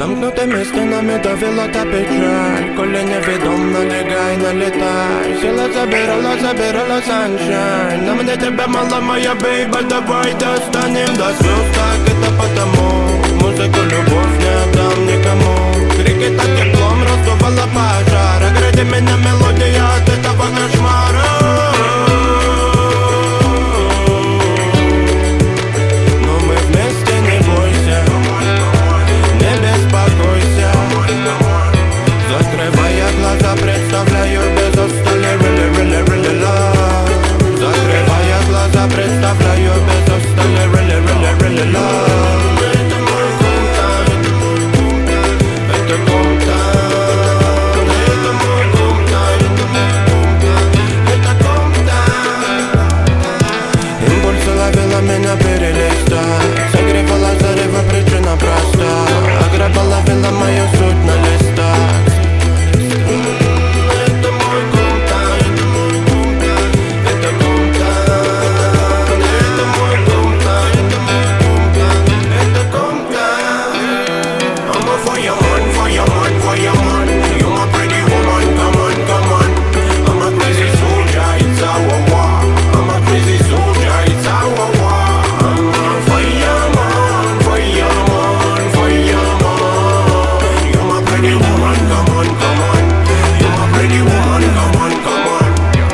Замкнутими стінами довела та печаль, коли невідомо налягай, налітай. Сила забирала саншайн. На мене тебе мала моя бейба, давай достанем до слез. Так это потому, музыку любовь не отдам никому. Крики так теплом раздувала пожар. Огради меня мелодия от этого кошмара. Но мы вместе, не бойся, не беспокойся. Закрывая глаза, представляю без устали really, really, really love. Закрывая глаза, представляю без устали really, really, really love. Это мой кумтан, это кумтан, это мой кумтан, это кумтан. Импульсы ловила меня перелистать, согревала зарево, причина проста. Ограбала, вела мою суть на листах. Это мой кумтан, это кумтан, это мой кумтан, это кумтан. I'm a fireman, fireman, fireman. You my pretty woman, come on, come on. I'm a crazy soldier, it's our war. I'm a crazy soldier, it's our war. I'm a fireman, fireman, fireman. You my pretty woman, come on, come on. You my pretty woman, come on, come on.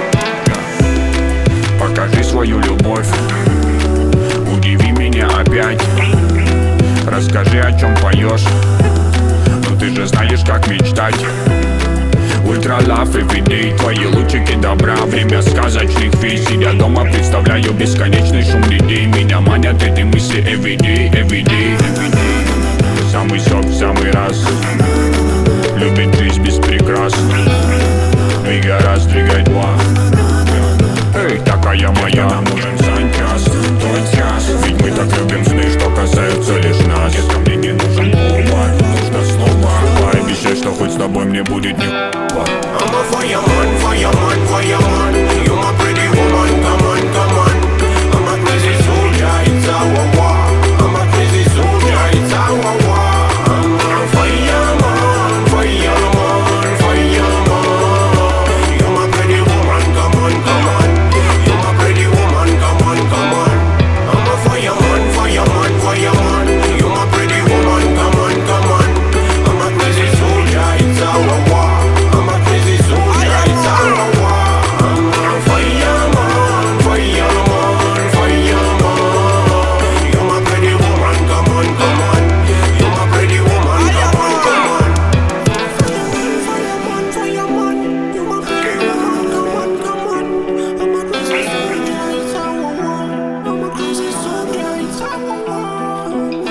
Покажи свою любовь, удиви меня опять. Расскажи, о чем поешь, ну ты же знаешь, как мечтать. Ультра лав everyday, твои лучики добра. Время сказочных визий, я дома представляю бесконечный шум людей. Меня манят эти мысли everyday, everyday, everyday. Самый сок в самый раз, любит жизнь без прикрас. Двигай раз, двигай два. Эй, такая моя, можем сан час, тот час. Ведь мы так любим сны, что касаются лишь нас. Детка, мне не нужен повод, нужно снова. Пообещай, что хоть с тобой мне будет не I'm a fireman, fireman, fireman. You my pretty woman, come on, come on. I'm a crazy soldier, it's our war. I'm a crazy soldier, it's our war. I'm a fireman, fireman, fireman. You my pretty woman, come on, come on. You my pretty woman, come on, come on. I'm a fireman, fireman, fireman. You my pretty woman, come on, come on. I'm a crazy soldier, it's our war. I'm a crazy soldier, it's our war. I'm a fireman, fireman, fireman. You my pretty woman, come on, come on. You my pretty woman, come on, come on. Fireman, fireman, you my pretty woman, come on, come on. I'm a crazy soldier, it's our war. I'm a crazy soldier, it's our war.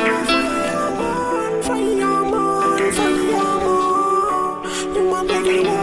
Fireman, fireman, fireman. You my pretty woman.